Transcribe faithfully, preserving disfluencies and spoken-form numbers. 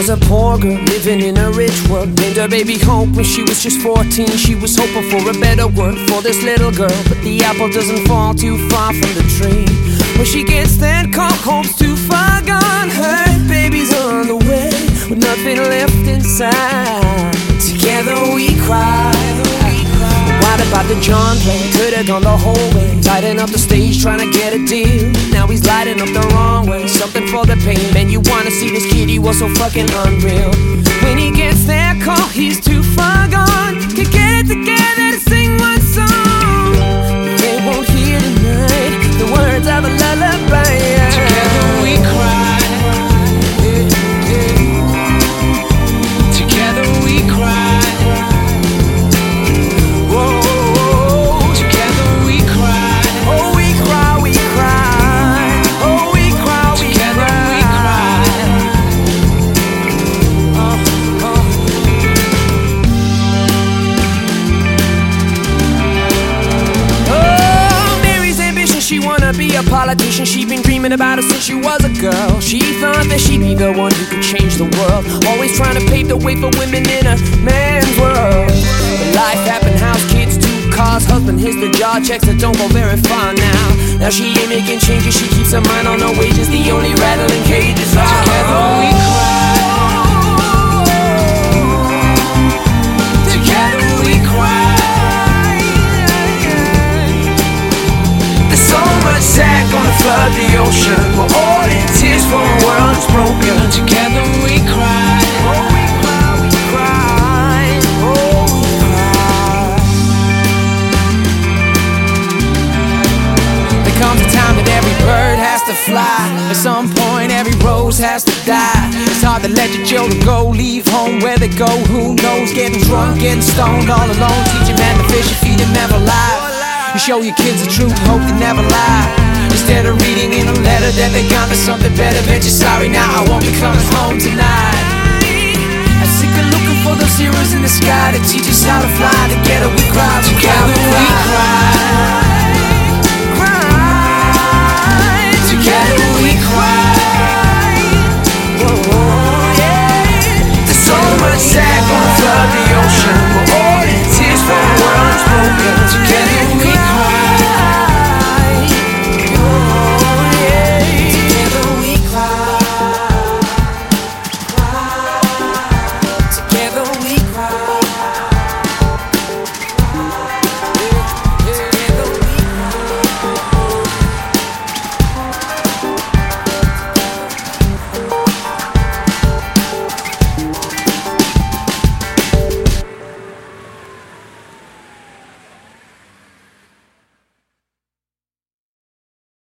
was a poor girl living in a rich world. Named her baby Hope when she was just fourteen. She was hoping for a better world for this little girl, but the apple doesn't fall too far from the tree. When she gets that call, Hope's too far gone. Her baby's on the way with nothing left inside. Together we cry. What about the John play? Could've gone the whole way, lighting up the stage trying to get a deal. Now he's lighting up the wrong way, something for the pain. Man, you wanna see this kid, he was so fucking unreal. When he gets that call, he's too far gone. Can get it together to sing one song. They won't hear tonight the words of a lullaby. Together we cry. Together we cry. Be a politician, she'd been dreaming about it since she was a girl. She thought that she'd be the one who could change the world, always trying to pave the way for women in a man's world. But life happened, house, kids, two cars, husband hits the job, checks that don't go very far now. Now she ain't making changes, she keeps her mind on her wages, the only rattling cages are. Together we cry. Together we cry. Sad gonna flood the ocean. We're all in tears for a world that's broken. Together we cry. Oh, we cry, we cry. Oh, we cry. There comes a time that every bird has to fly. At some point every rose has to die. It's hard to let your children go, leave home where they go. Who knows, getting drunk, getting stoned all alone. Teach a man to fish and feed him ever alive. You show your kids the truth, hope they never lie. Instead of reading in a letter that they got me something better, bet you're sorry now, I won't be coming home tonight. I'm sick of looking for those heroes in the sky to teach us how to fly. Together we cry, together we cry.